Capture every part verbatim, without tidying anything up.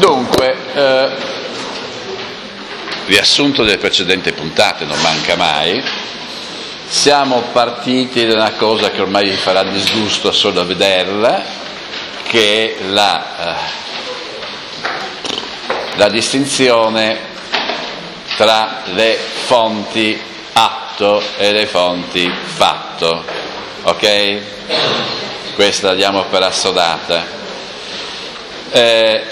Dunque, eh, riassunto delle precedenti puntate, non manca mai. Siamo partiti da una cosa che ormai vi farà disgusto solo a vederla, che è la, eh, la distinzione tra le fonti atto e le fonti fatto. Ok? Questa la diamo per assodata. Eh,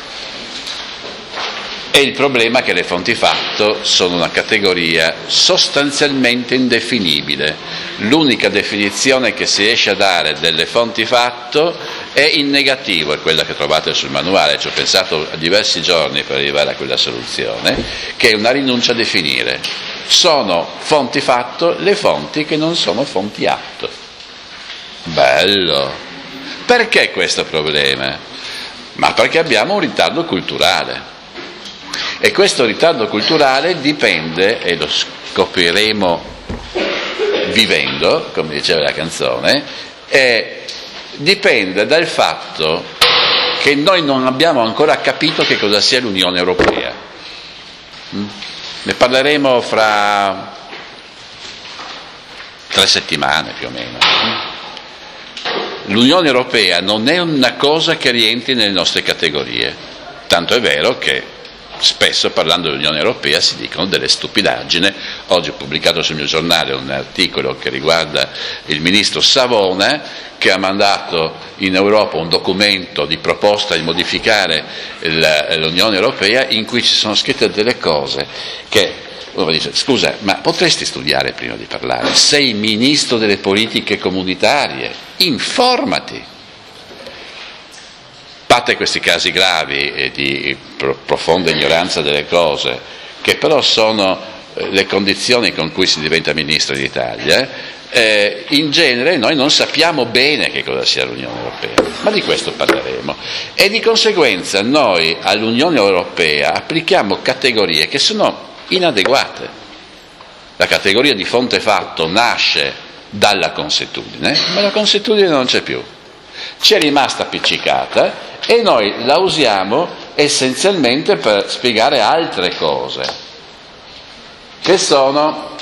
E il problema è che le fonti fatto sono una categoria sostanzialmente indefinibile. L'unica definizione che si riesce a dare delle fonti fatto è in negativo, è quella che trovate sul manuale, ci ho pensato a diversi giorni per arrivare a quella soluzione, che è una rinuncia a definire. Sono fonti fatto le fonti che non sono fonti atto. Bello! Perché questo problema? Ma perché abbiamo un ritardo culturale. E questo ritardo culturale dipende, e lo scopriremo vivendo, come diceva la canzone, eh, dipende dal fatto che noi non abbiamo ancora capito che cosa sia l'Unione Europea. Ne parleremo fra tre settimane più o meno. L'Unione Europea non è una cosa che rientri nelle nostre categorie, tanto è vero che spesso parlando dell'Unione Europea si dicono delle stupidaggini. Oggi ho pubblicato sul mio giornale un articolo che riguarda il ministro Savona, che ha mandato in Europa un documento di proposta di modificare l'Unione Europea in cui ci sono scritte delle cose che uno dice: scusa, ma potresti studiare prima di parlare? Sei ministro delle politiche comunitarie, informati. A parte questi casi gravi e di profonda ignoranza delle cose, che però sono le condizioni con cui si diventa ministro d'Italia, eh, in genere noi non sappiamo bene che cosa sia l'Unione Europea, ma di questo parleremo. E di conseguenza noi all'Unione Europea applichiamo categorie che sono inadeguate. La categoria di fonte fatto nasce dalla consuetudine, ma la consuetudine non c'è più. Ci è rimasta appiccicata e noi la usiamo essenzialmente per spiegare altre cose, che sono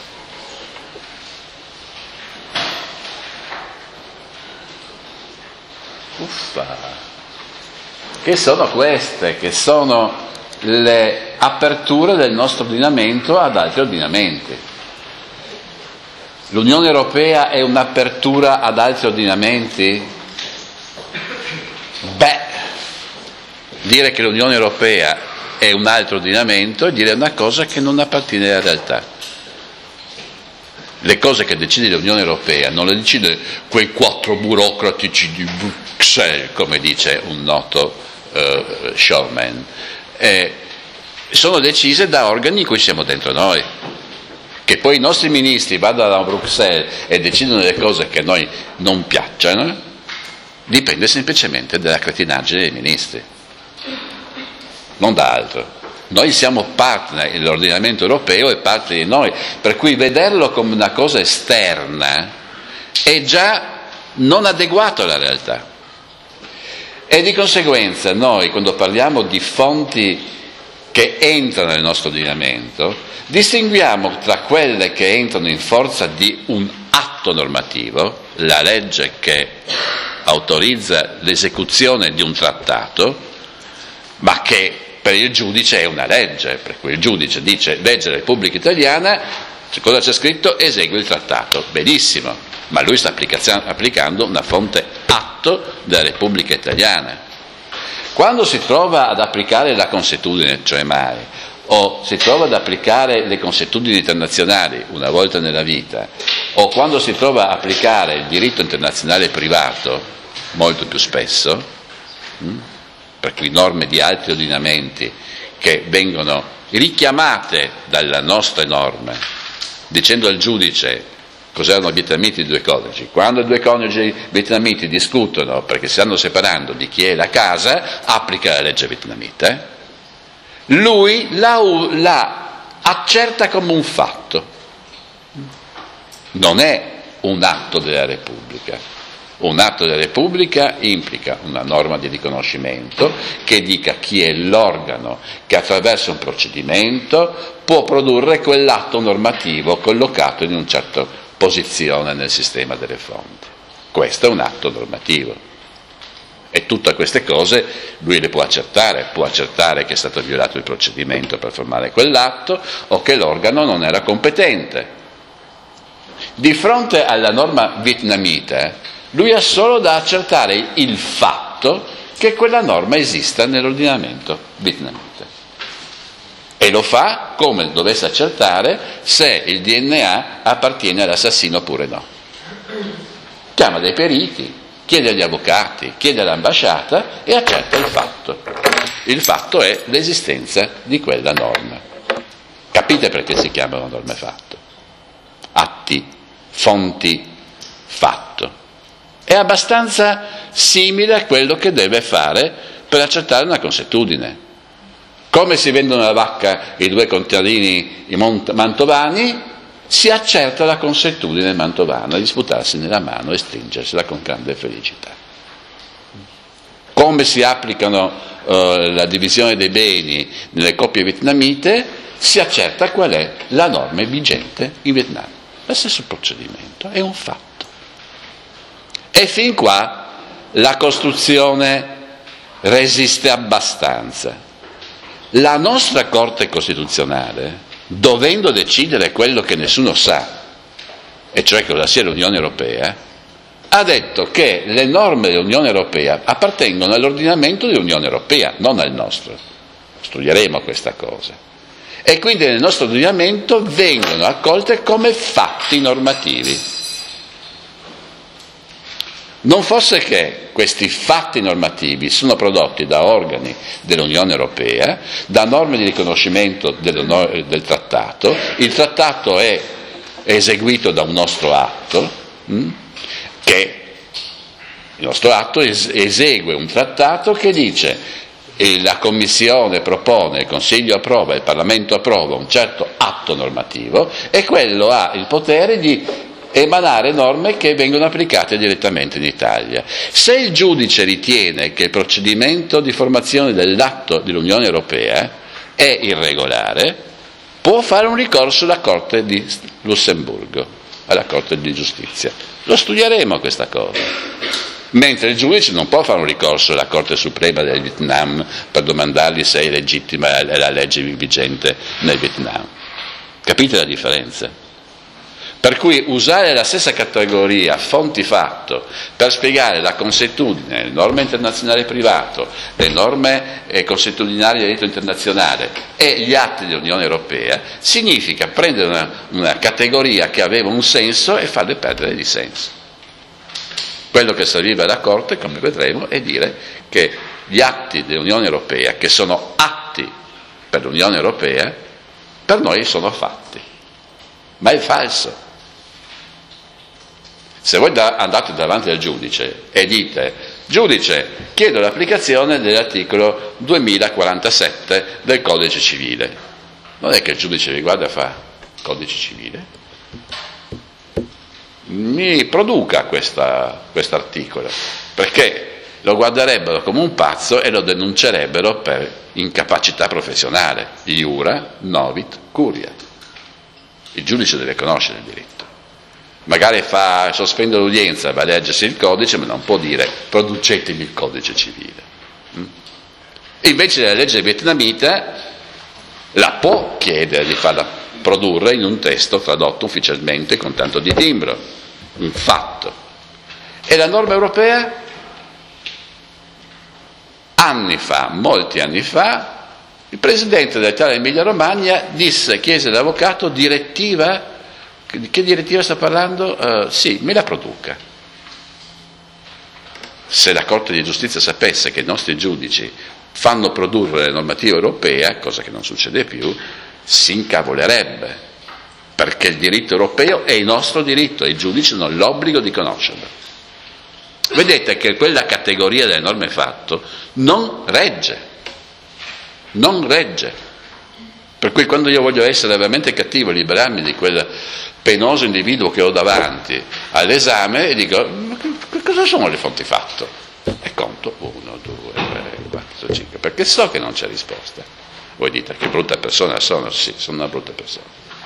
uffa, che sono queste, che sono le aperture del nostro ordinamento ad altri ordinamenti. L'Unione Europea è un'apertura ad altri ordinamenti? Beh, dire che l'Unione Europea è un altro ordinamento è dire una cosa che non appartiene alla realtà. Le cose che decide l'Unione Europea non le decide quei quattro burocratici di Bruxelles, come dice un noto uh, showman, eh, sono decise da organi in cui siamo dentro noi. Che poi i nostri ministri vadano a Bruxelles e decidono delle cose che a noi non piacciono, dipende semplicemente dalla cretinaggine dei ministri, non da altro. Noi siamo partner, l'ordinamento europeo è parte di noi, per cui vederlo come una cosa esterna è già non adeguato alla realtà. E di conseguenza noi, quando parliamo di fonti che entrano nel nostro ordinamento, distinguiamo tra quelle che entrano in forza di un atto normativo, la legge che autorizza l'esecuzione di un trattato, ma che per il giudice è una legge, per cui il giudice dice: legge della Repubblica Italiana, cosa c'è scritto? Esegui il trattato. Benissimo, ma lui sta applicando una fonte atto della Repubblica Italiana. Quando si trova ad applicare la consuetudine, cioè mai, o si trova ad applicare le consuetudini internazionali una volta nella vita, o quando si trova ad applicare il diritto internazionale privato, molto più spesso, mh? per cui norme di altri ordinamenti che vengono richiamate dalle nostre norme, dicendo al giudice cos'erano vietnamiti di due coniugi. Quando i due coniugi vietnamiti discutono perché si stanno separando di chi è la casa, applica la legge vietnamita. Lui la, la accerta come un fatto, non è un atto della Repubblica. Un atto della Repubblica implica una norma di riconoscimento che dica chi è l'organo che attraverso un procedimento può produrre quell'atto normativo collocato in una certa posizione nel sistema delle fonti. Questo è un atto normativo. E tutte queste cose lui le può accertare, può accertare che è stato violato il procedimento per formare quell'atto o che l'organo non era competente. Di fronte alla norma vietnamita, lui ha solo da accertare il fatto che quella norma esista nell'ordinamento vietnamita. E lo fa come dovesse accertare se il D N A appartiene all'assassino oppure no. Chiama dei periti, chiede agli avvocati, chiede all'ambasciata e accerta il fatto. Il fatto è l'esistenza di quella norma. Capite perché si chiamano norme fatto? Atti, fonti, fatto. È abbastanza simile a quello che deve fare per accertare una consuetudine. Come si vendono la vacca i due contadini i mont- mantovani, si accerta la consuetudine mantovana di sputarsi nella mano e stringersela con grande felicità. Come si applicano eh, la divisione dei beni nelle coppie vietnamite, si accerta qual è la norma vigente in Vietnam. Lo stesso procedimento, è un fatto. E fin qua la costruzione resiste abbastanza. La nostra Corte Costituzionale, dovendo decidere quello che nessuno sa, e cioè che cosa sia l'Unione Europea, ha detto che le norme dell'Unione Europea appartengono all'ordinamento dell'Unione Europea, non al nostro. Studieremo questa cosa. E quindi nel nostro ordinamento vengono accolte come fatti normativi. Non fosse che questi fatti normativi sono prodotti da organi dell'Unione Europea, da norme di riconoscimento del, del trattato, il trattato è eseguito da un nostro atto, mh, che il nostro atto es- esegue un trattato che dice e la Commissione propone, il Consiglio approva, il Parlamento approva un certo atto normativo e quello ha il potere di emanare norme che vengono applicate direttamente in Italia. Se il giudice ritiene che il procedimento di formazione dell'atto dell'Unione Europea è irregolare, può fare un ricorso alla Corte di Lussemburgo, alla Corte di Giustizia. Lo studieremo questa cosa. Mentre il giudice non può fare un ricorso alla Corte Suprema del Vietnam per domandargli se è legittima la legge vigente nel Vietnam. Capite la differenza? Per cui usare la stessa categoria fonti fatto per spiegare la consuetudine, le norme internazionali privato, le norme eh, consuetudinali di diritto internazionale e gli atti dell'Unione Europea significa prendere una, una categoria che aveva un senso e farle perdere di senso. Quello che serviva alla Corte, come vedremo, è dire che gli atti dell'Unione Europea, che sono atti per l'Unione Europea, per noi sono fatti. Ma è falso. Se voi da, andate davanti al giudice e dite, giudice, chiedo l'applicazione dell'articolo duemilaquarantasette del Codice Civile, non è che il giudice vi guarda e fa, Codice Civile? Mi produca questo articolo, perché lo guarderebbero come un pazzo e lo denuncerebbero per incapacità professionale, iura novit curiat. Il giudice deve conoscere il diritto. Magari fa, sospende l'udienza, va a leggersi il codice, ma non può dire producetemi il codice civile. E invece la legge vietnamita la può chiedere di farla produrre in un testo tradotto ufficialmente con tanto di timbro, un fatto. E la norma europea, anni fa, molti anni fa, il presidente dell'Italia Emilia Romagna disse, chiese all'avvocato direttiva. Di che direttiva sta parlando? Uh, sì, me la produca. Se la Corte di Giustizia sapesse che i nostri giudici fanno produrre la normativa europea, cosa che non succede più, si incavolerebbe, perché il diritto europeo è il nostro diritto e i giudici hanno l'obbligo di conoscerlo. Vedete che quella categoria delle norme fatto non regge, non regge. Per cui quando io voglio essere veramente cattivo e liberarmi di quel penoso individuo che ho davanti all'esame, e dico, cosa sono le fonti fatto? E conto uno, due, tre, quattro, cinque, perché so che non c'è risposta. Voi dite che brutta persona sono? Sì, sono una brutta persona.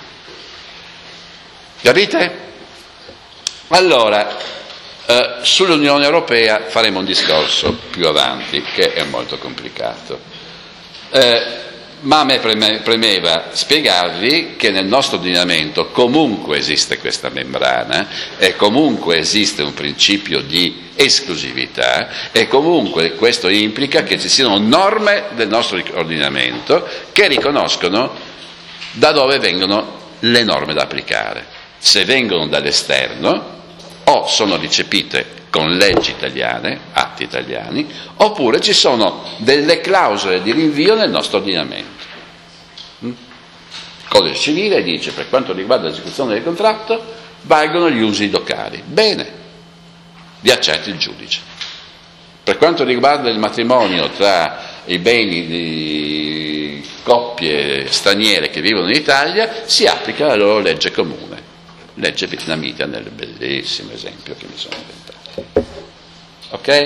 Capite? Allora, eh, sull'Unione Europea faremo un discorso più avanti, che è molto complicato. Eh, ma a me premeva spiegarvi che nel nostro ordinamento comunque esiste questa membrana e comunque esiste un principio di esclusività e comunque questo implica che ci siano norme del nostro ordinamento che riconoscono da dove vengono le norme da applicare. Se vengono dall'esterno o sono recepite con leggi italiane, atti italiani, oppure ci sono delle clausole di rinvio nel nostro ordinamento. Il Codice Civile dice, per quanto riguarda l'esecuzione del contratto, valgono gli usi locali. Bene, vi accetti il giudice. Per quanto riguarda il matrimonio tra i beni di coppie straniere che vivono in Italia, si applica la loro legge comune, legge vietnamita, nel bellissimo esempio che mi sono inventato. Ok?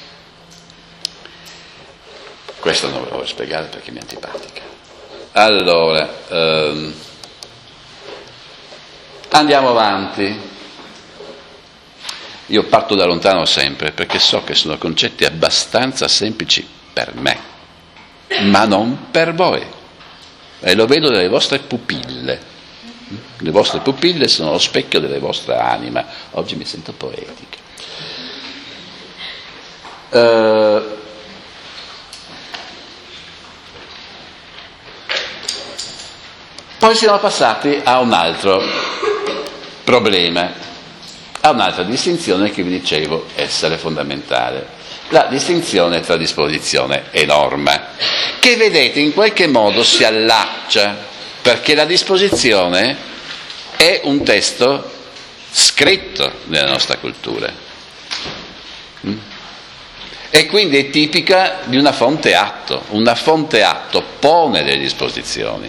Questo non ve lo voglio spiegare perché mi è antipatica. Allora, ehm, andiamo avanti. Io parto da lontano sempre perché so che sono concetti abbastanza semplici per me, ma non per voi. E lo vedo nelle vostre pupille. Le vostre pupille sono lo specchio delle vostre anime. Oggi mi sento poetica. Uh, poi siamo passati a un altro problema, a un'altra distinzione che vi dicevo essere fondamentale, la distinzione tra disposizione e norma, che vedete in qualche modo si allaccia, perché la disposizione è un testo scritto nella nostra cultura. Mm? E quindi è tipica di una fonte atto. Una fonte atto pone delle disposizioni.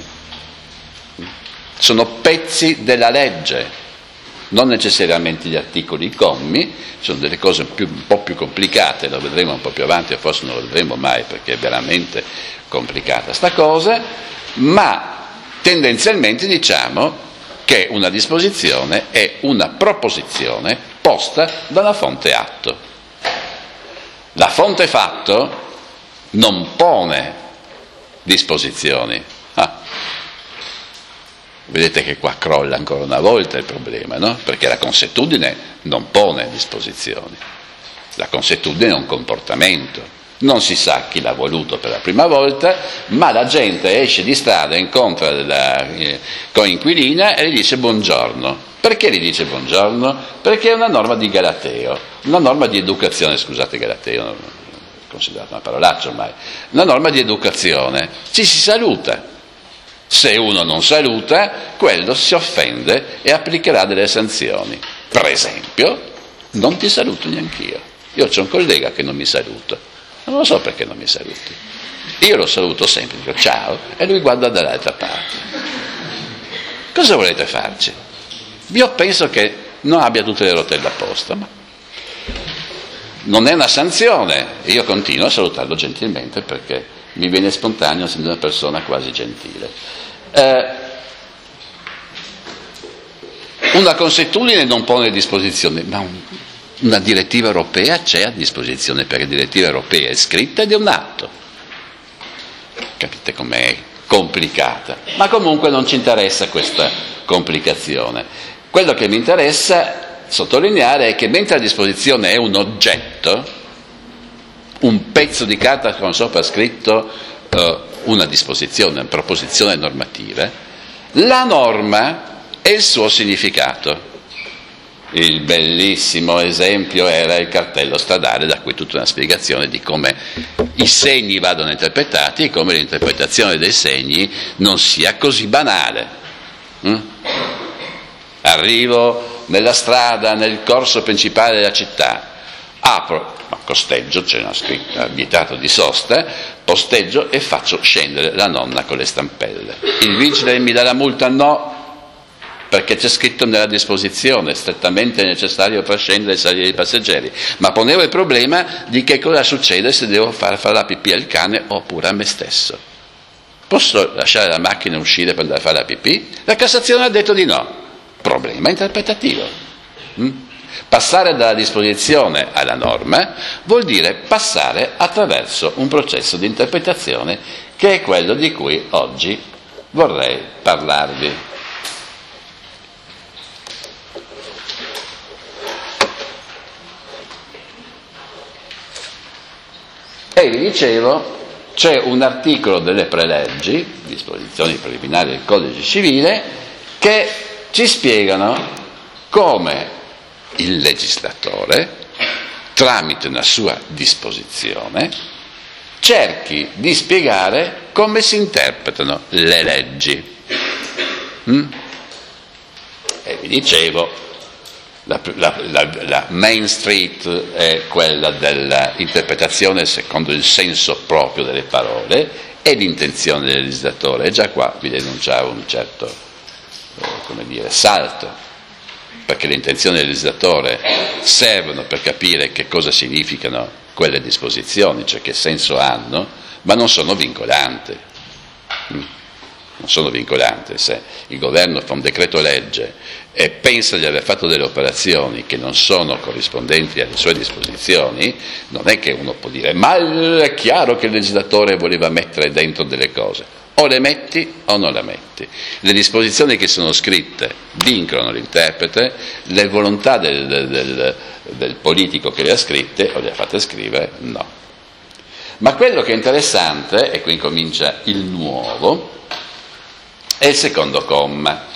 Sono pezzi della legge, non necessariamente gli articoli, i commi, sono delle cose più, un po' più complicate, lo vedremo un po' più avanti, o forse non lo vedremo mai perché è veramente complicata sta cosa, ma tendenzialmente diciamo che una disposizione è una proposizione posta da una fonte atto. La fonte fatto non pone disposizioni. Ah. Vedete che qua crolla ancora una volta il problema, no? Perché la consuetudine non pone disposizioni. La consuetudine è un comportamento. Non si sa chi l'ha voluto per la prima volta, ma la gente esce di strada, incontra la eh, coinquilina e gli dice buongiorno. Perché gli dice buongiorno? Perché è una norma di Galateo, una norma di educazione, scusate Galateo, non è considerato una parolaccia ormai, una norma di educazione, ci si saluta. Se uno non saluta, quello si offende e applicherà delle sanzioni. Per esempio, non ti saluto neanch'io. Io c'ho un collega che non mi saluta, non lo so perché non mi saluti. Io lo saluto sempre, dico ciao, e lui guarda dall'altra parte. Cosa volete farci? Io penso che non abbia tutte le rotelle a posto, ma non è una sanzione. Io continuo a salutarlo gentilmente perché mi viene spontaneo essendo una persona quasi gentile. Eh, una consuetudine non pone disposizione, ma un, una direttiva europea c'è a disposizione, perché la direttiva europea è scritta ed è un atto. Capite com'è complicata? Ma comunque non ci interessa questa complicazione. Quello che mi interessa sottolineare è che mentre la disposizione è un oggetto, un pezzo di carta con sopra scritto uh, una disposizione, una proposizione normativa, la norma è il suo significato. Il bellissimo esempio era il cartello stradale, da cui tutta una spiegazione di come i segni vadano interpretati e come l'interpretazione dei segni non sia così banale. Mm? Arrivo nella strada, nel corso principale della città, apro, no, costeggio, c'è una scritta, vietato di sosta, posteggio e faccio scendere la nonna con le stampelle. Il vigile mi dà la multa? No, perché c'è scritto nella disposizione, strettamente necessario per scendere e salire i passeggeri, ma ponevo il problema di che cosa succede se devo far fare la pipì al cane oppure a me stesso. Posso lasciare la macchina e uscire per andare a fare la pipì? La Cassazione ha detto di no. Problema interpretativo. Mm? Passare dalla disposizione alla norma vuol dire passare attraverso un processo di interpretazione che è quello di cui oggi vorrei parlarvi. E vi dicevo, c'è un articolo delle preleggi, disposizioni preliminari del Codice Civile, che ci spiegano come il legislatore, tramite una sua disposizione, cerchi di spiegare come si interpretano le leggi. Mm? E vi dicevo, la, la, la, la Main Street è quella dell'interpretazione secondo il senso proprio delle parole e l'intenzione del legislatore. E già qua vi denunciavo un certo, eh, come dire, salto, perché le intenzioni del legislatore servono per capire che cosa significano quelle disposizioni, cioè che senso hanno, ma non sono vincolanti. Non sono vincolanti. Se il governo fa un decreto legge e pensa di aver fatto delle operazioni che non sono corrispondenti alle sue disposizioni, non è che uno può dire ma è chiaro che il legislatore voleva mettere dentro delle cose. O le metti o non le metti. Le disposizioni che sono scritte vincono l'interprete, le volontà del, del, del politico che le ha scritte o le ha fatte scrivere, no. Ma quello che è interessante, e qui comincia il nuovo, è il secondo comma.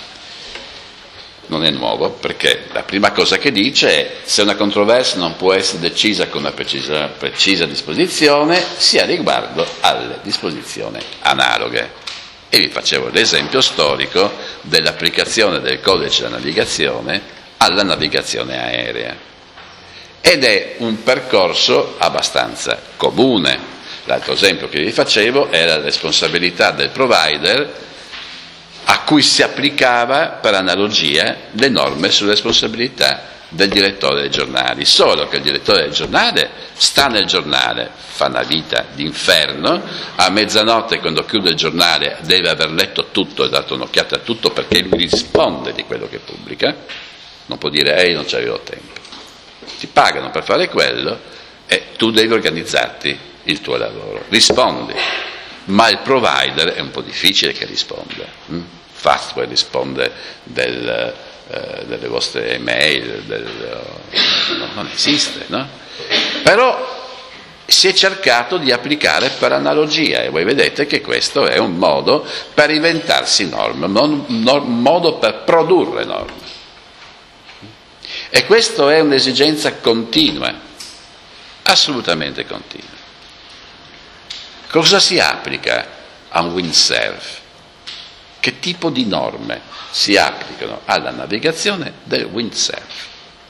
Non è nuovo perché la prima cosa che dice è se una controversia non può essere decisa con una precisa, precisa disposizione sia riguardo alle disposizioni analoghe. E vi facevo l'esempio storico dell'applicazione del codice della navigazione alla navigazione aerea. Ed è un percorso abbastanza comune. L'altro esempio che vi facevo era la responsabilità del provider a cui si applicava per analogia le norme sulla responsabilità del direttore dei giornali, solo che il direttore del giornale sta nel giornale, fa una vita d'inferno, a mezzanotte quando chiude il giornale deve aver letto tutto e dato un'occhiata a tutto perché lui risponde di quello che pubblica, non può dire ehi non c'avevo tempo, ti pagano per fare quello e tu devi organizzarti il tuo lavoro, rispondi, ma il provider è un po' difficile che risponda. Hm? Fastware risponde del, eh, delle vostre email, del, no, non esiste, no? Però si è cercato di applicare per analogia e voi vedete che questo è un modo per inventarsi norme, un modo per produrre norme. E questo è un'esigenza continua, assolutamente continua. Cosa si applica a un windsurf? Che tipo di norme si applicano alla navigazione del windsurf?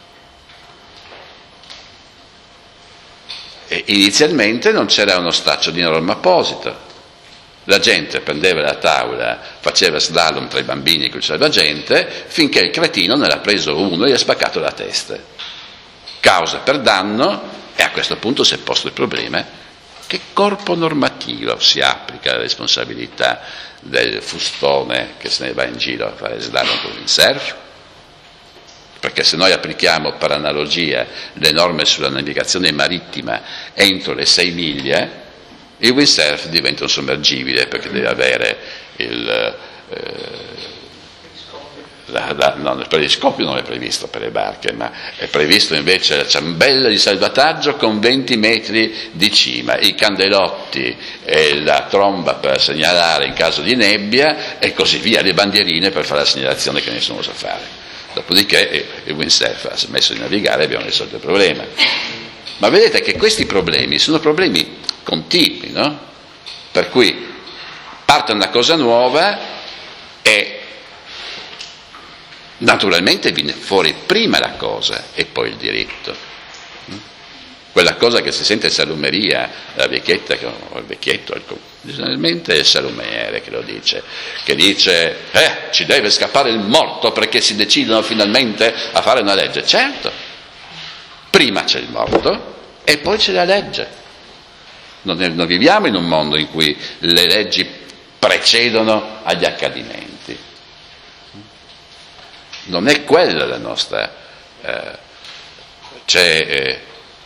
E inizialmente non c'era uno straccio di norma apposito. La gente prendeva la tavola, faceva slalom tra i bambini con il salvagente, finché il cretino ne ha preso uno e gli ha spaccato la testa. Causa per danno, e a questo punto si è posto il problema: che corpo normativo si applica alla responsabilità del fustone che se ne va in giro a fare slalom con il windsurf? Perché se noi applichiamo per analogia le norme sulla navigazione marittima entro le sei miglia, il windsurf diventa un sommergibile perché deve avere il... Eh, La, la, no, il periscopio non è previsto per le barche, ma è previsto invece la ciambella di salvataggio con venti metri di cima, i candelotti e la tromba per segnalare in caso di nebbia e così via, le bandierine per fare la segnalazione che nessuno sa fare. Dopodiché il windsurf ha smesso di navigare e abbiamo risolto il problema. Ma vedete che questi problemi sono problemi continui, no? Per cui parte una cosa nuova e naturalmente viene fuori prima la cosa e poi il diritto. quella cosa che si sente in salumeria, la vecchietta o il vecchietto, generalmente è il salumiere che lo dice, che dice eh, ci deve scappare il morto perché si decidono finalmente a fare una legge. Certo, prima c'è il morto e poi c'è la legge. Non, è, non viviamo in un mondo in cui le leggi precedono agli accadimenti. Non è quella la nostra... Eh, c'è... Eh,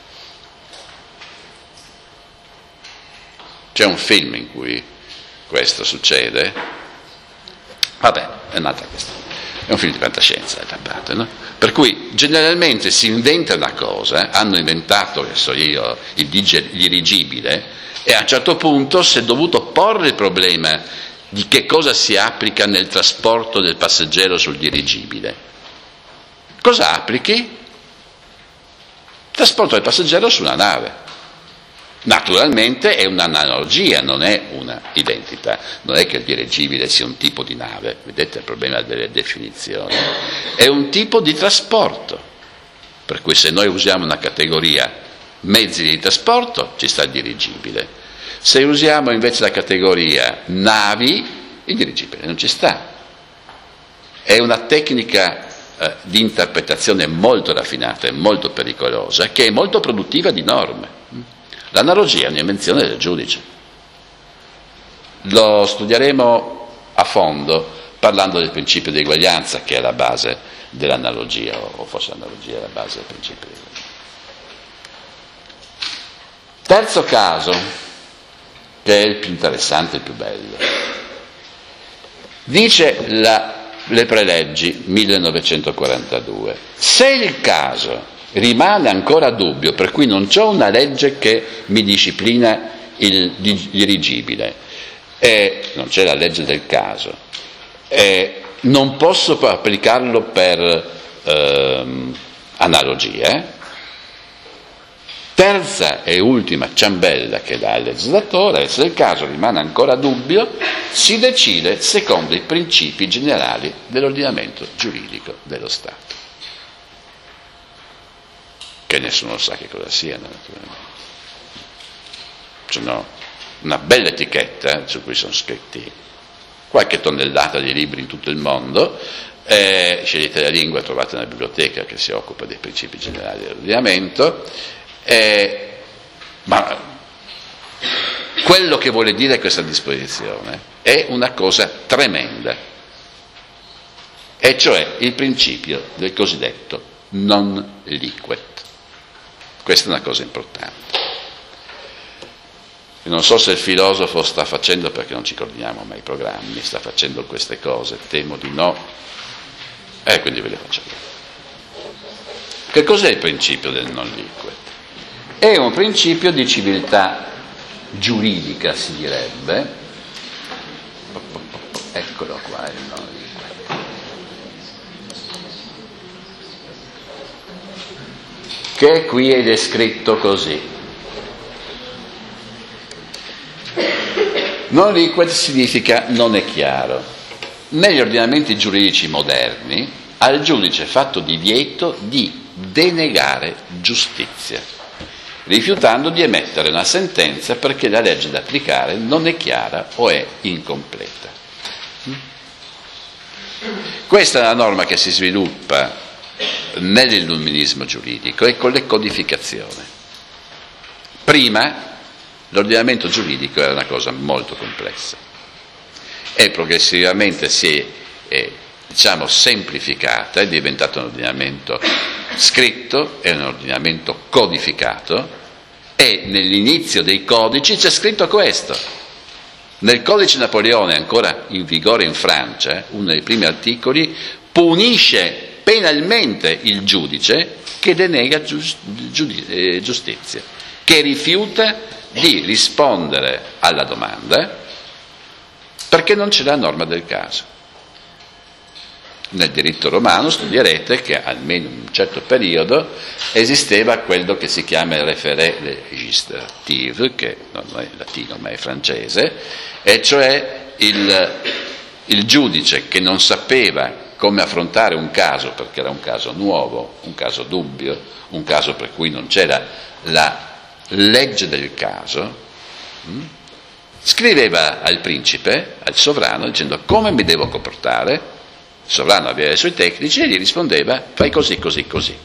C'è un film in cui questo succede, vabbè, è un'altra questione, è un film di fantascienza d'altra parte, no? Per cui generalmente si inventa una cosa, hanno inventato, che so io, il dirigibile, e a un certo punto si è dovuto porre il problema di che cosa si applica nel trasporto del passeggero sul dirigibile. Cosa applichi? Trasporto del passeggero su una nave. Naturalmente è un'analogia, non è una identità, non è che il dirigibile sia un tipo di nave, vedete il problema delle definizioni, è un tipo di trasporto, per cui se noi usiamo una categoria mezzi di trasporto ci sta il dirigibile, se usiamo invece la categoria navi il dirigibile non ci sta. È una tecnica eh, di interpretazione molto raffinata e molto pericolosa, che è molto produttiva di norme. L'analogia è un'invenzione del giudice. Lo studieremo a fondo parlando del principio di eguaglianza, che è la base dell'analogia, o forse l'analogia è la base del principio di eguaglianza. Terzo caso, che è il più interessante, il più bello. Dice la, le preleggi millenovecentoquarantadue, se il caso rimane ancora dubbio, per cui non c'è una legge che mi disciplina il dirigibile, e non c'è la legge del caso, e non posso applicarlo per ehm, analogie. Terza e ultima ciambella che dà il legislatore: se il caso rimane ancora dubbio, si decide secondo i principi generali dell'ordinamento giuridico dello Stato, che nessuno sa che cosa siano, naturalmente. C'è una bella etichetta su cui sono scritti qualche tonnellata di libri in tutto il mondo, eh, scegliete la lingua, trovate una biblioteca che si occupa dei principi generali dell'ordinamento, eh, ma quello che vuole dire questa disposizione è una cosa tremenda, e cioè il principio del cosiddetto non liquet. Questa è una cosa importante. Io non so se il filosofo sta facendo, perché non ci coordiniamo mai i programmi, sta facendo queste cose, temo di no, e eh, quindi ve le faccio vedere. Che cos'è il principio del non liquid? È un principio di civiltà giuridica, si direbbe. Eccolo qua il non liquid. Che qui è descritto così. Non liquid significa non è chiaro. Negli ordinamenti giuridici moderni al giudice è fatto divieto di denegare giustizia, rifiutando di emettere una sentenza perché la legge da applicare non è chiara o è incompleta. Questa è una norma che si sviluppa nell'illuminismo giuridico e con le codificazioni. Prima l'ordinamento giuridico era una cosa molto complessa e progressivamente si è, è diciamo, semplificata, è diventato un ordinamento scritto, è un ordinamento codificato, e nell'inizio dei codici c'è scritto questo. Nel codice Napoleone, ancora in vigore in Francia, uno dei primi articoli punisce penalmente il giudice che denega giustizia, che rifiuta di rispondere alla domanda perché non c'è la norma del caso. Nel diritto romano studierete che almeno in un certo periodo esisteva quello che si chiama il référé législatif, che non è latino ma è francese, e cioè il, il giudice che non sapeva come affrontare un caso, perché era un caso nuovo, un caso dubbio, un caso per cui non c'era la legge del caso, mh? Scriveva al principe, al sovrano, dicendo come mi devo comportare. Il sovrano aveva i suoi tecnici e gli rispondeva fai così, così, così.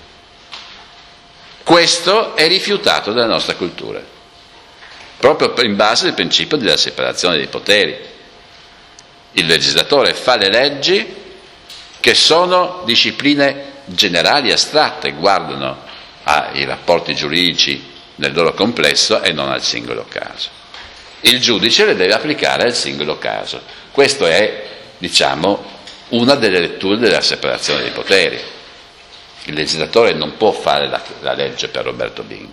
Questo è rifiutato dalla nostra cultura, proprio in base al principio della separazione dei poteri. Il legislatore fa le leggi che sono discipline generali astratte, guardano ai rapporti giuridici nel loro complesso e non al singolo caso. Il giudice le deve applicare al singolo caso. Questo è, diciamo, una delle letture della separazione dei poteri. Il legislatore non può fare la, la legge per Roberto Bing,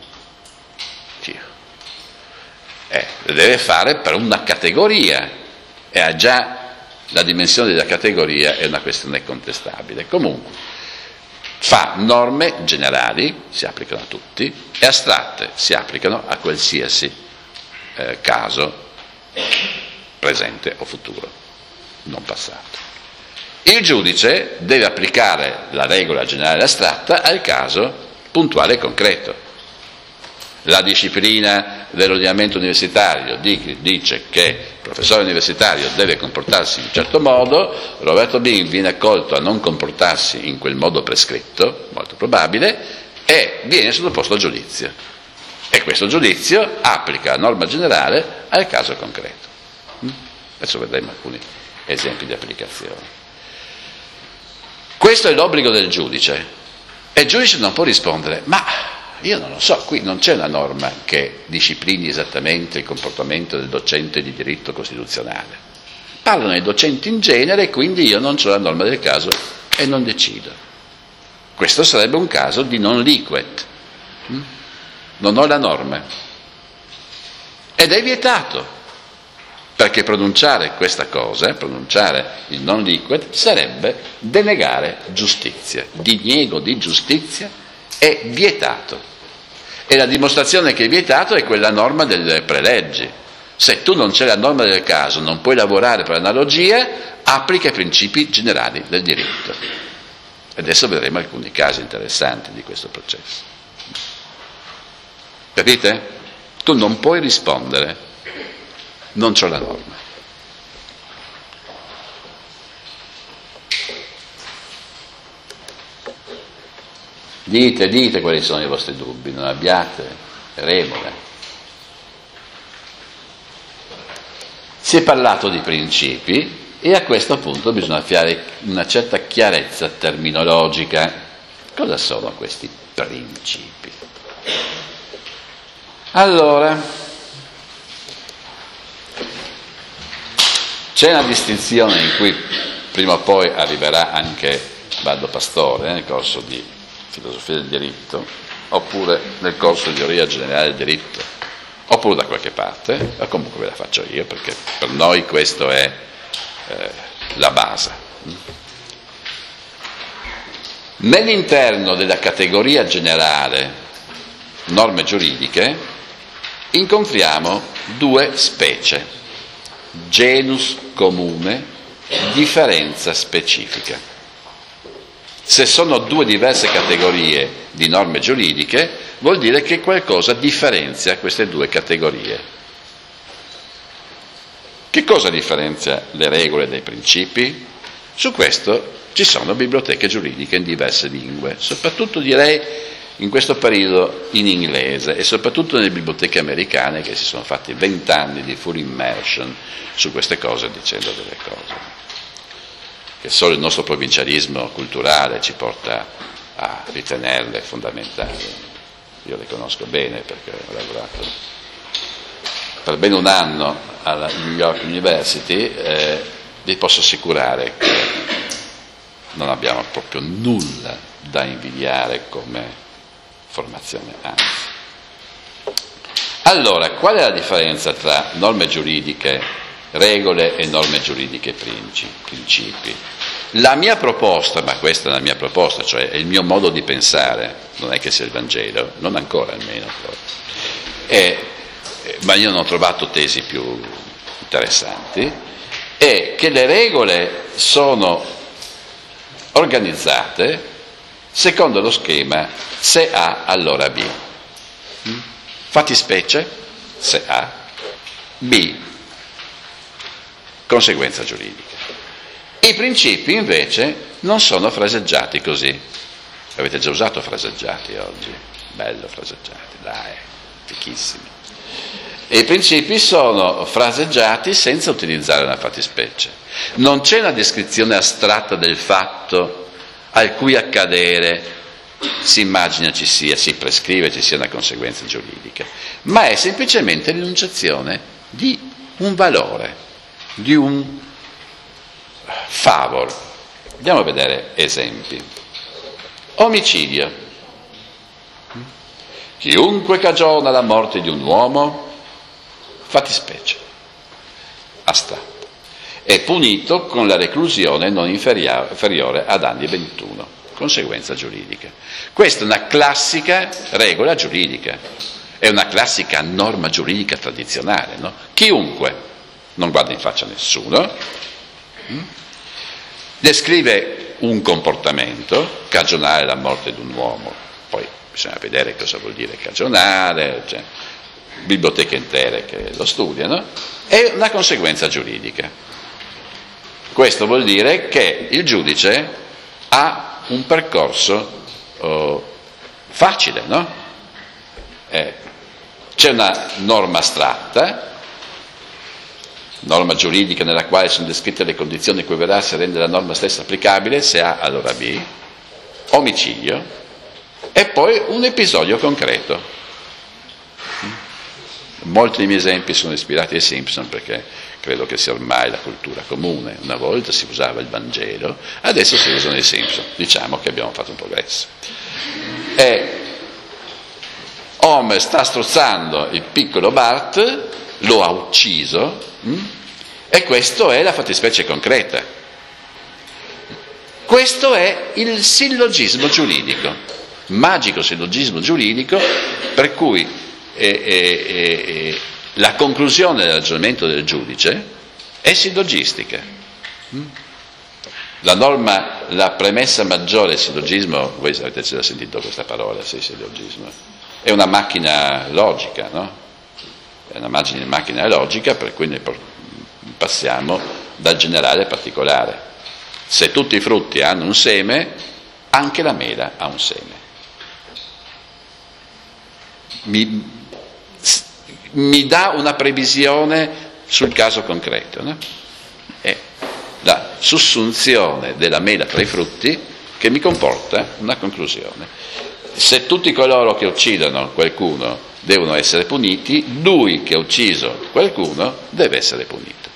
eh, le deve fare per una categoria e ha già la dimensione della categoria, è una questione contestabile. Comunque fa norme generali, si applicano a tutti, e astratte, si applicano a qualsiasi eh, caso presente o futuro, non passato. Il giudice deve applicare la regola generale astratta al caso puntuale e concreto. La disciplina dell'ordinamento universitario dice che il professore universitario deve comportarsi in un certo modo, Roberto Bing viene accolto a non comportarsi in quel modo prescritto, molto probabile, e viene sottoposto a giudizio. E questo giudizio applica la norma generale al caso concreto. Adesso vedremo alcuni esempi di applicazione. Questo è l'obbligo del giudice, e il giudice non può rispondere, ma io non lo so, qui non c'è una norma che disciplini esattamente il comportamento del docente di diritto costituzionale. Parlano i docenti in genere, quindi io non ho la norma del caso e non decido. Questo sarebbe un caso di non liquet. Non ho la norma. Ed è vietato, perché pronunciare questa cosa, pronunciare il non liquid, sarebbe denegare giustizia. Diniego di giustizia è vietato. E la dimostrazione che è vietato è quella norma delle preleggi. Se tu non c'è la norma del caso, non puoi lavorare per analogia, applica i principi generali del diritto. E adesso vedremo alcuni casi interessanti di questo processo. Capite? Tu non puoi rispondere, non c'ho la norma. Dite, dite quali sono i vostri dubbi, non abbiate remore. Si è parlato di principi e a questo punto bisogna fare una certa chiarezza terminologica. Cosa sono questi principi? Allora, c'è una distinzione in cui prima o poi arriverà anche Baldo Pastore, nel corso di filosofia del diritto, oppure nel corso di teoria generale del diritto, oppure da qualche parte, ma comunque ve la faccio io, perché per noi questo è eh, la base. Nell'interno della categoria generale norme giuridiche incontriamo due specie, genus comune, differenza specifica. Se sono due diverse categorie di norme giuridiche, vuol dire che qualcosa differenzia queste due categorie. Che cosa differenzia le regole dai principi? Su questo ci sono biblioteche giuridiche in diverse lingue, soprattutto direi in questo periodo in inglese e soprattutto nelle biblioteche americane che si sono fatti vent'anni di full immersion su queste cose dicendo delle cose che solo il nostro provincialismo culturale ci porta a ritenerle fondamentali. Io le conosco bene perché ho lavorato per bene un anno alla New York University, eh, vi posso assicurare che non abbiamo proprio nulla da invidiare come formazione, anzi. Allora, qual è la differenza tra norme giuridiche, regole e norme giuridiche principi? La mia proposta, ma questa è la mia proposta, cioè è il mio modo di pensare, non è che sia il Vangelo, non ancora almeno, è, ma io non ho trovato tesi più interessanti, è che le regole sono organizzate secondo lo schema se A allora B. Fattispecie se A, B, conseguenza giuridica. I principi invece non sono fraseggiati così. Avete già usato fraseggiati oggi? Bello fraseggiati, dai, fichissimi. E i principi sono fraseggiati senza utilizzare una fattispecie. Non c'è una descrizione astratta del fatto al cui accadere si immagina ci sia, si prescrive ci sia una conseguenza giuridica, ma è semplicemente l'enunciazione di un valore, di un favor. Andiamo a vedere esempi. Omicidio. Chiunque cagiona la morte di un uomo, fattispecie astratta, è punito con la reclusione non inferiore ad anni ventuno, conseguenza giuridica. Questa è una classica regola giuridica, è una classica norma giuridica tradizionale, no? Chiunque, non guarda in faccia a nessuno, descrive un comportamento, cagionare la morte di un uomo, poi bisogna vedere cosa vuol dire cagionare, cioè, biblioteche intere che lo studiano, è una conseguenza giuridica. Questo vuol dire che il giudice ha un percorso oh, facile, no? Eh, c'è una norma astratta, norma giuridica nella quale sono descritte le condizioni cui verrà a rendere la norma stessa applicabile, se A allora B, omicidio, e poi un episodio concreto. Molti dei miei esempi sono ispirati ai Simpson perché credo che sia ormai la cultura comune. Una volta si usava il Vangelo, adesso si usano i Simpson. Diciamo che abbiamo fatto un progresso. E Homer sta strozzando il piccolo Bart, lo ha ucciso, mh? E questo è la fattispecie concreta. Questo è il sillogismo giuridico, magico sillogismo giuridico per cui E, e, e, la conclusione del ragionamento del giudice è sillogistica. La norma, la premessa maggiore del sillogismo, voi avete già sentito questa parola, sì, sillogismo, è una macchina logica, no? È una macchina logica per cui ne passiamo dal generale al particolare. Se tutti i frutti hanno un seme, anche la mela ha un seme. Mi, mi dà una previsione sul caso concreto, no? È la sussunzione della mela tra i frutti che mi comporta una conclusione. Se tutti coloro che uccidono qualcuno devono essere puniti, lui che ha ucciso qualcuno deve essere punito.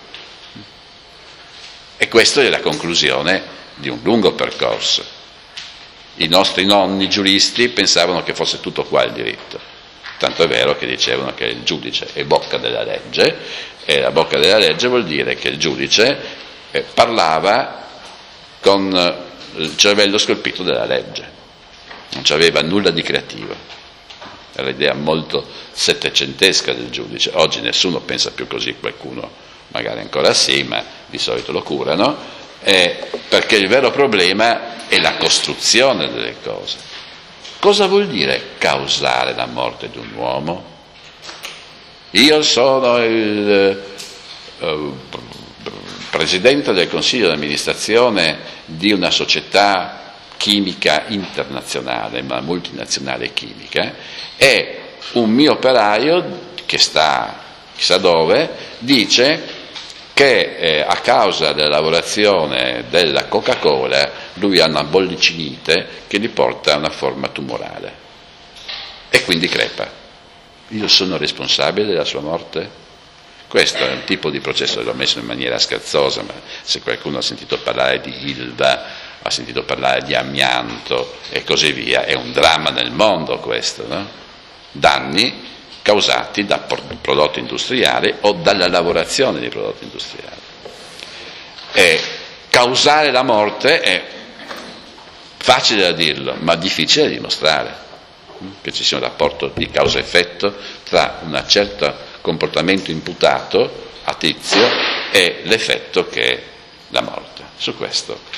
E questa è la conclusione di un lungo percorso. I nostri nonni giuristi pensavano che fosse tutto qua il diritto. Tanto è vero che dicevano che il giudice è bocca della legge, e la bocca della legge vuol dire che il giudice eh, parlava con il cervello scolpito della legge, non c'aveva nulla di creativo, era l'idea molto settecentesca del giudice. Oggi nessuno pensa più così, qualcuno magari ancora sì, ma di solito lo curano, eh, perché il vero problema è la costruzione delle cose. Cosa vuol dire causare la morte di un uomo? Io sono il uh, presidente del consiglio di amministrazione di una società chimica internazionale, una multinazionale chimica, e un mio operaio che sta chissà dove dice che eh, a causa della lavorazione della Coca-Cola lui ha una bollicinite che gli porta a una forma tumorale e quindi crepa. Io sono responsabile della sua morte? Questo è un tipo di processo, l'ho messo in maniera scherzosa, ma se qualcuno ha sentito parlare di Ilva, ha sentito parlare di amianto e così via, è un dramma nel mondo questo, no? Danni causati da prodotti industriali o dalla lavorazione di prodotti industriali. E causare la morte è facile da dirlo, ma difficile da dimostrare, che ci sia un rapporto di causa-effetto tra un certo comportamento imputato a tizio e l'effetto che è la morte. Su questo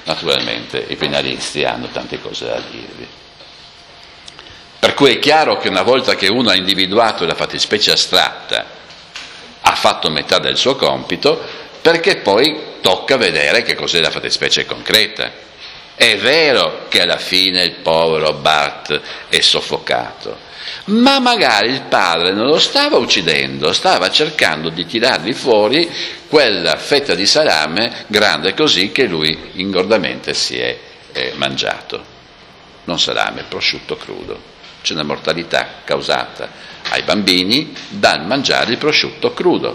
naturalmente i penalisti hanno tante cose da dirvi. Per cui è chiaro che una volta che uno ha individuato la fattispecie astratta, ha fatto metà del suo compito, perché poi tocca vedere che cos'è la fattispecie concreta. È vero che alla fine il povero Bart è soffocato, ma magari il padre non lo stava uccidendo, stava cercando di tirargli fuori quella fetta di salame grande così che lui ingordamente si è eh, mangiato. Non salame, prosciutto crudo. C'è una mortalità causata ai bambini dal mangiare il prosciutto crudo.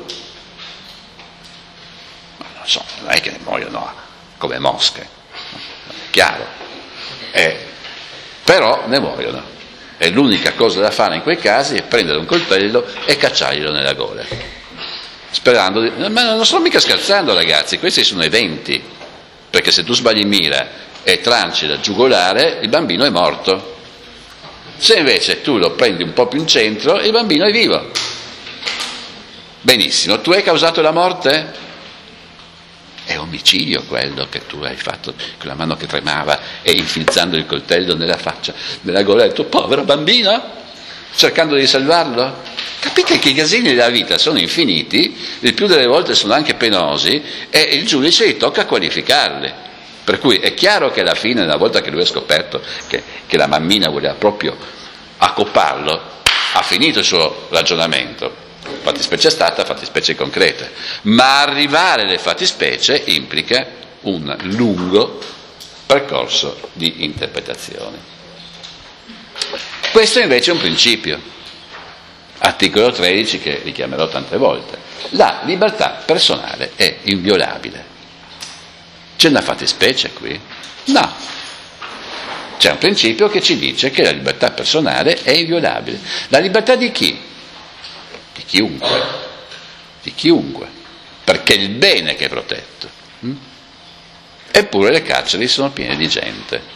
Ma non so, non è che ne muoiono come mosche, è chiaro. Eh, però ne muoiono. E l'unica cosa da fare in quei casi è prendere un coltello e cacciarglielo nella gola. Sperando di... Ma non sto mica scherzando, ragazzi, questi sono eventi. Perché se tu sbagli mira e tranci la giugolare, il bambino è morto. Se invece tu lo prendi un po' più in centro, il bambino è vivo. Benissimo, tu hai causato la morte? È omicidio quello che tu hai fatto con la mano che tremava e infilzando il coltello nella faccia, nella gola del tuo povero bambino, cercando di salvarlo? Capite che i casini della vita sono infiniti, il più delle volte sono anche penosi e il giudice gli tocca qualificarli. Per cui è chiaro che alla fine, una volta che lui ha scoperto che, che la mammina voleva proprio accopparlo, ha finito il suo ragionamento. Fattispecie astratta, fattispecie concreta. Ma arrivare alle fattispecie implica un lungo percorso di interpretazione. Questo invece è un principio. Articolo tredici, che richiamerò tante volte. La libertà personale è inviolabile. C'è una fattispecie qui? No. C'è un principio che ci dice che la libertà personale è inviolabile. La libertà di chi? Di chiunque. Di chiunque. Perché è il bene che è protetto. Eppure le carceri sono piene di gente.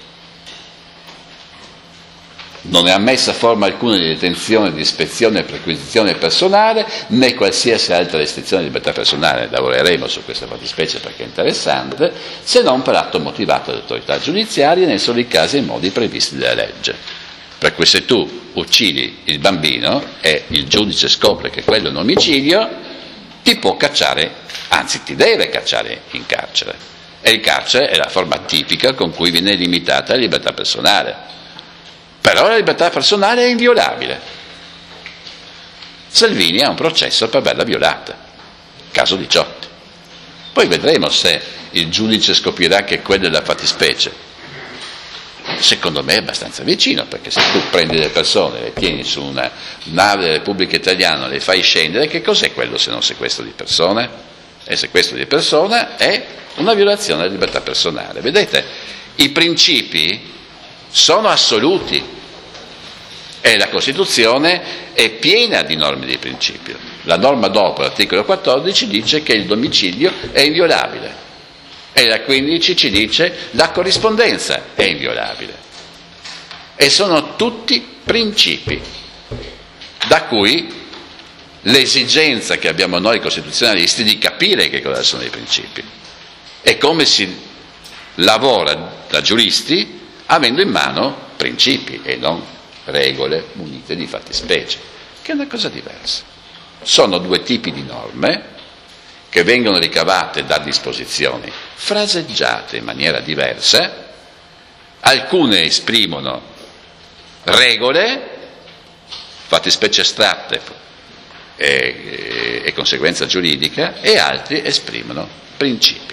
Non è ammessa forma alcuna di detenzione, di ispezione e perquisizione personale, né qualsiasi altra restrizione di libertà personale, lavoreremo su questa fattispecie perché è interessante, se non per atto motivato dall'autorità giudiziaria nei soli casi e modi previsti dalla legge. Per cui se tu uccidi il bambino e il giudice scopre che quello è un omicidio, ti può cacciare, anzi ti deve cacciare in carcere. E il carcere è la forma tipica con cui viene limitata la libertà personale. Però la libertà personale è inviolabile. Salvini ha un processo per averla violata, caso Diciotti. Poi vedremo se il giudice scoprirà che quella è la fattispecie. Secondo me è abbastanza vicino, perché se tu prendi le persone, le tieni su una nave della Repubblica Italiana, le fai scendere, che cos'è quello se non sequestro di persone? E sequestro di persona è una violazione della libertà personale. Vedete, i principi sono assoluti e la Costituzione è piena di norme di principio. La norma dopo, l'articolo quattordici, dice che il domicilio è inviolabile e la quindici ci dice la corrispondenza è inviolabile. E sono tutti principi da cui l'esigenza che abbiamo noi costituzionalisti di capire che cosa sono i principi e come si lavora da giuristi avendo in mano principi e non regole munite di fattispecie, che è una cosa diversa. Sono due tipi di norme che vengono ricavate da disposizioni fraseggiate in maniera diversa, alcune esprimono regole, fattispecie astratte e, e, e conseguenza giuridica, e altri esprimono principi.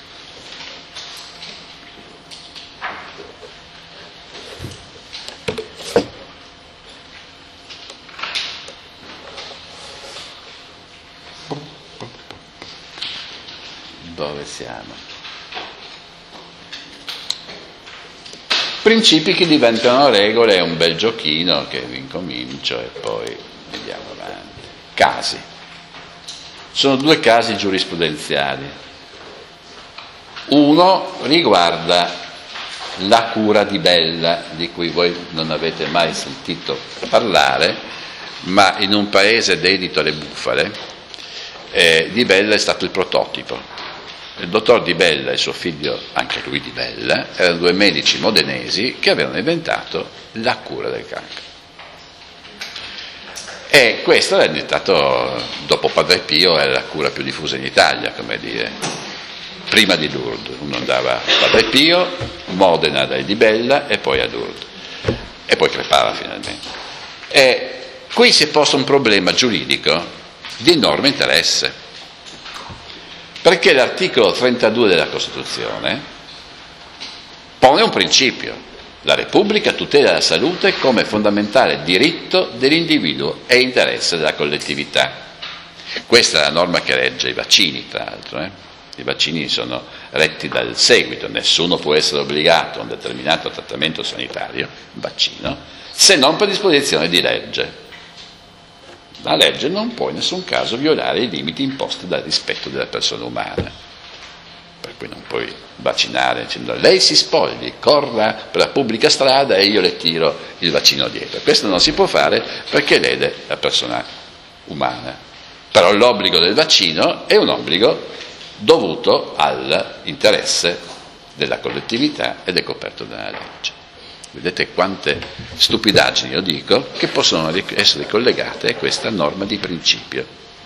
Dove siamo? Principi che diventano regole è un bel giochino che incomincio e poi andiamo avanti. Casi. Sono due casi giurisprudenziali. Uno riguarda la cura di Bella, di cui voi non avete mai sentito parlare, ma in un paese dedito alle bufale, eh, di Bella è stato il prototipo. Il dottor Di Bella e suo figlio, anche lui Di Bella, erano due medici modenesi che avevano inventato la cura del cancro. E questo è diventato, dopo Padre Pio, è la cura più diffusa in Italia, come dire. Prima di Lourdes, uno andava a Padre Pio, Modena dai Di Bella e poi a Lourdes. E poi crepava finalmente. E qui si è posto un problema giuridico di enorme interesse, perché l'articolo trentadue della Costituzione pone un principio: la Repubblica tutela la salute come fondamentale diritto dell'individuo e interesse della collettività. Questa è la norma che regge i vaccini, tra l'altro. Eh? I vaccini sono retti dal seguito: nessuno può essere obbligato a un determinato trattamento sanitario, un vaccino, se non per disposizione di legge. La legge non può in nessun caso violare i limiti imposti dal rispetto della persona umana. Per cui non puoi vaccinare dicendo lei si spogli, corra per la pubblica strada e io le tiro il vaccino dietro. Questo non si può fare perché lede la persona umana. Però l'obbligo del vaccino è un obbligo dovuto all'interesse della collettività ed è coperto dalla legge. Vedete quante stupidaggini, io dico, che possono essere collegate a questa norma di principio.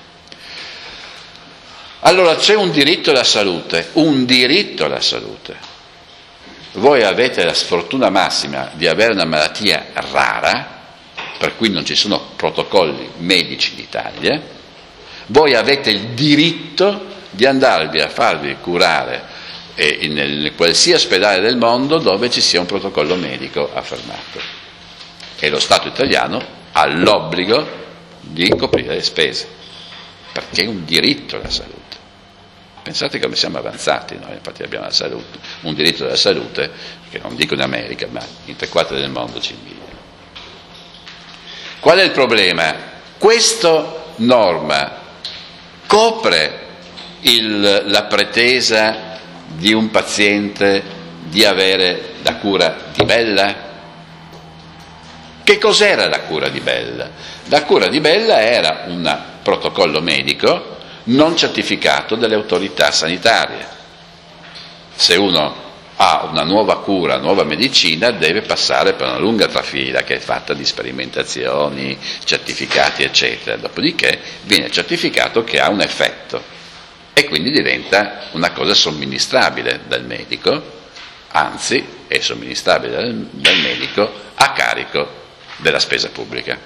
Allora c'è un diritto alla salute, un diritto alla salute. Voi avete la sfortuna massima di avere una malattia rara, per cui non ci sono protocolli medici in Italia. Voi avete il diritto di andarvi a farvi curare in, in qualsiasi ospedale del mondo dove ci sia un protocollo medico affermato. E lo Stato italiano ha l'obbligo di coprire le spese, perché è un diritto alla salute. Pensate come siamo avanzati noi, infatti abbiamo la salute, un diritto alla salute che non dico in America, ma in tre quarti del mondo ci invidia. Qual è il problema? Questa norma copre il, la pretesa di un paziente di avere la cura Di Bella? Che cos'era la cura Di Bella? La cura Di Bella era un protocollo medico non certificato dalle autorità sanitarie. Se uno ha una nuova cura, nuova medicina, deve passare per una lunga trafila che è fatta di sperimentazioni, certificati, eccetera. Dopodiché viene certificato che ha un effetto e quindi diventa una cosa somministrabile dal medico, anzi è somministrabile dal, dal medico a carico della spesa pubblica.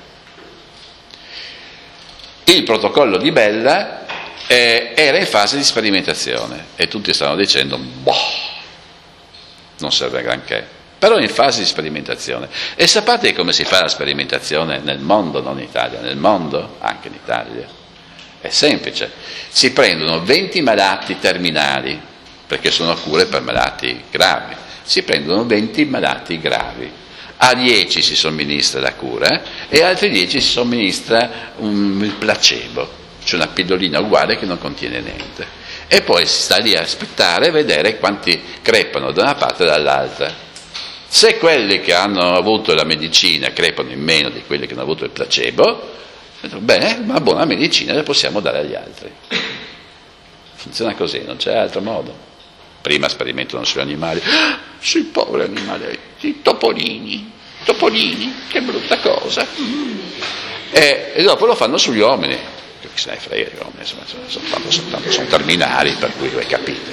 Il protocollo Di Bella eh, era in fase di sperimentazione e tutti stavano dicendo boh, non serve a granché, però è in fase di sperimentazione. E sapete come si fa la sperimentazione nel mondo, non in Italia, nel mondo, anche in Italia? È semplice, si prendono venti malati terminali, perché sono cure per malati gravi, si prendono venti malati gravi, a dieci si somministra la cura e a altri dieci si somministra un, il placebo, cioè una pillolina uguale che non contiene niente. E poi si sta lì a aspettare e vedere quanti crepano da una parte e dall'altra. Se quelli che hanno avuto la medicina crepano in meno di quelli che hanno avuto il placebo, bene, ma buona medicina la possiamo dare agli altri. Funziona così, non c'è altro modo. Prima sperimentano sugli animali, sui poveri animaletti, i topolini, topolini, che brutta cosa. E, e dopo lo fanno sugli uomini. Chi se ne frega, gli uomini sono, sono, sono, sono, sono terminali, per cui voi capite.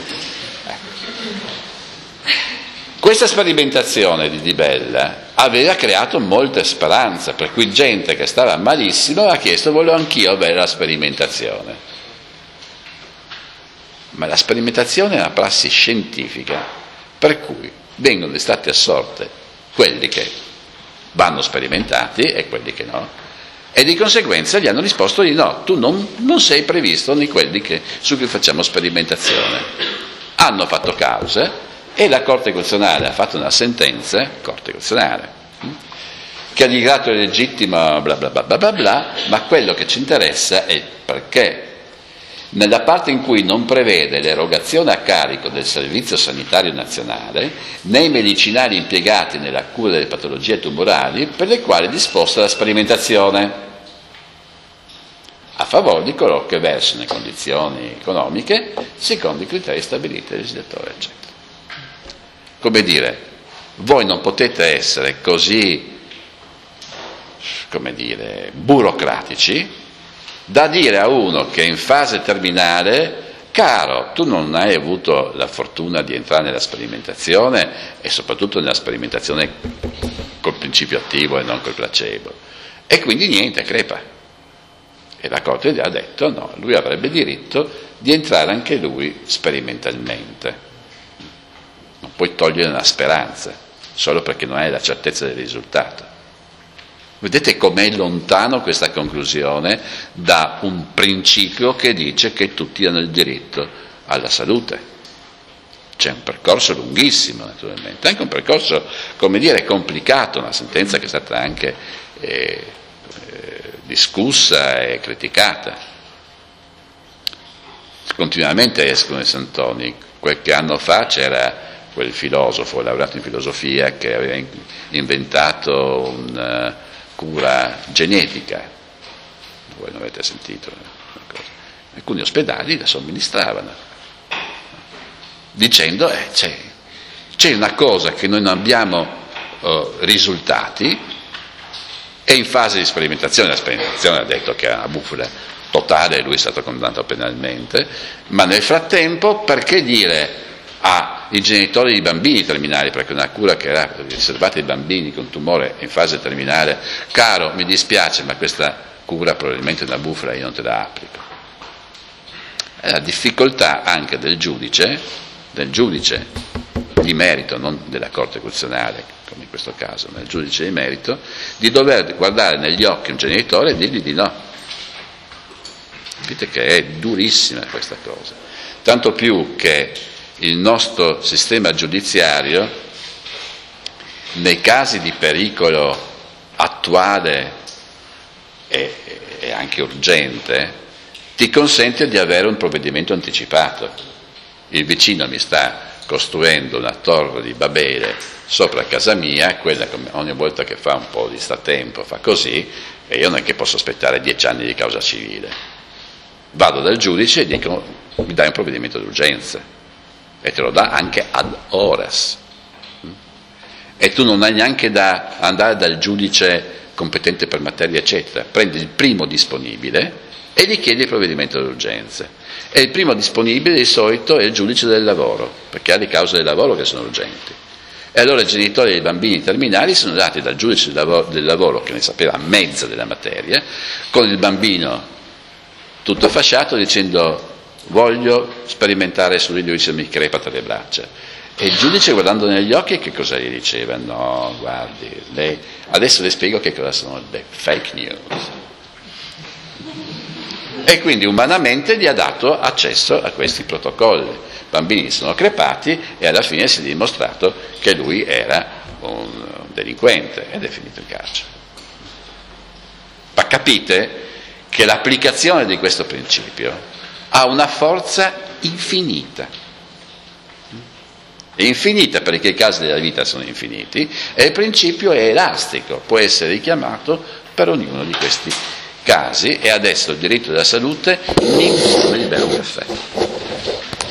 Eh. Questa sperimentazione di Di Bella aveva creato molte speranze, per cui gente che stava malissimo ha chiesto volevo anch'io avere la sperimentazione. Ma la sperimentazione è una prassi scientifica, per cui vengono stati assorti quelli che vanno sperimentati e quelli che no, e di conseguenza gli hanno risposto di no, tu non, non sei previsto nei quelli che, su cui facciamo sperimentazione. Hanno fatto causa e la Corte Costituzionale ha fatto una sentenza, Corte Costituzionale, che ha dichiarato illegittimo bla bla bla bla bla bla, ma quello che ci interessa è perché nella parte in cui non prevede l'erogazione a carico del Servizio Sanitario Nazionale nei medicinali impiegati nella cura delle patologie tumorali per le quali è disposta la sperimentazione. a favore di coloro che versano in condizioni economiche secondo i criteri stabiliti dal legislatore, eccetera. Come dire, voi non potete essere così, come dire, burocratici da dire a uno che è in fase terminale: caro, tu non hai avuto la fortuna di entrare nella sperimentazione, e soprattutto nella sperimentazione col principio attivo e non col placebo, e quindi niente, crepa. E la Corte gli ha detto no, lui avrebbe diritto di entrare anche lui sperimentalmente. Non puoi togliere la speranza solo perché non hai la certezza del risultato. Vedete com'è lontano questa conclusione da un principio che dice che tutti hanno il diritto alla salute. C'è un percorso lunghissimo, naturalmente, anche un percorso, come dire, complicato, una sentenza che è stata anche eh, eh, discussa e criticata. Continuamente escono i santoni. Qualche anno fa c'era quel filosofo laureato in filosofia che aveva inventato una cura genetica, voi non avete sentito, alcuni ospedali la somministravano dicendo eh, c'è, c'è una cosa che noi non abbiamo uh, risultati, è in fase di sperimentazione, la sperimentazione ha detto che era una bufala totale, lui è stato condannato penalmente, ma nel frattempo perché dire ai genitori di bambini terminali, perché una cura che era riservata ai bambini con tumore in fase terminale: caro, mi dispiace, ma questa cura probabilmente è una bufala, io non te la applico. È la difficoltà anche del giudice, del giudice di merito, non della Corte Costituzionale, come in questo caso, ma del giudice di merito, di dover guardare negli occhi un genitore e dirgli di no. Capite che è durissima questa cosa, tanto più che il nostro sistema giudiziario, nei casi di pericolo attuale e, e anche urgente, ti consente di avere un provvedimento anticipato. Il vicino mi sta costruendo una torre di Babele sopra casa mia, quella ogni volta che fa un po' di stratempo fa così, e io non è che posso aspettare dieci anni di causa civile. Vado dal giudice e dico: mi dai un provvedimento d'urgenza. E te lo dà anche ad horas, e tu non hai neanche da andare dal giudice competente per materia eccetera, prendi il primo disponibile e gli chiedi il provvedimento d'urgenza, e il primo disponibile di solito è il giudice del lavoro, perché ha le cause del lavoro che sono urgenti, e allora i genitori dei bambini terminali sono andati dal giudice del lavoro, del lavoro che ne sapeva mezza della materia, con il bambino tutto fasciato, dicendo: voglio sperimentare su di lui se mi crepata le braccia. E il giudice, guardando negli occhi, che cosa gli diceva? No, guardi, lei, adesso le spiego che cosa sono le fake news. E quindi umanamente gli ha dato accesso a questi protocolli. I bambini sono crepati e alla fine si è dimostrato che lui era un delinquente ed è finito in carcere. Ma capite che l'applicazione di questo principio ha una forza infinita, è infinita perché i casi della vita sono infiniti, e il principio è elastico, può essere richiamato per ognuno di questi casi, e adesso il diritto della salute mi come il bel caffè.